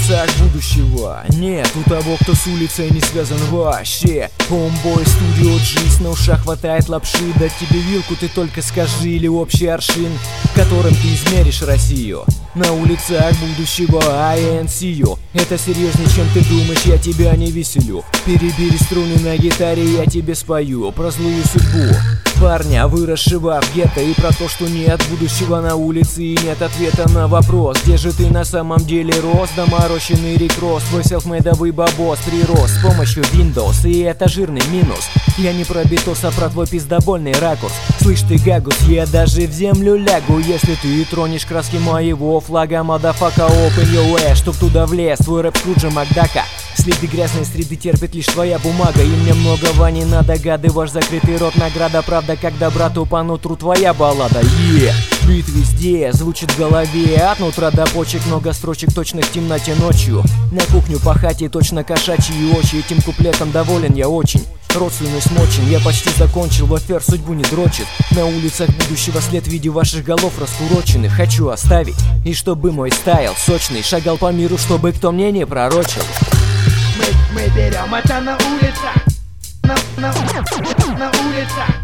улицах будущего нет у того, кто с улицей не связан вообще. Homeboy Studio G's, на ушах хватает лапши. Дать тебе вилку ты только скажи, или общий аршин, которым ты измеришь Россию. На улицах будущего I ain't see you. Это серьезнее, чем ты думаешь, я тебя не веселю. Перебери струны на гитаре, я тебе спою про злую судьбу парня, выросшего в гетто, и про то, что нет будущего на улице и нет ответа на вопрос, где же ты на самом деле рос. Доморощенный рекросс, твой селфмейдовый бабос прирос с помощью Windows, и это жирный минус. Я не про битос, а про твой пиздобольный ракурс. Слышь ты, Гагус, я даже в землю лягу, если ты тронешь краски моего флага. Мадафака, open your way, чтоб туда влез твой рэп Скруджа Макдака. Следы грязной среды терпит лишь твоя бумага, и мне многого не надо, гады, ваш закрытый рот награда. Правда, когда брату по нутру твоя баллада. Бит везде, звучит в голове, от нутра до почек, много строчек точных в темноте ночью. На кухню по хате точно кошачьи очи, этим куплетом доволен я очень. Родственный смочен, я почти закончил, в афер судьбу не дрочит. На улицах будущего след в виде ваших голов раскуроченных хочу оставить, и чтобы мой стайл сочный шагал по миру, чтобы кто мне не пророчил. Мы берем это на улицах, на улицах.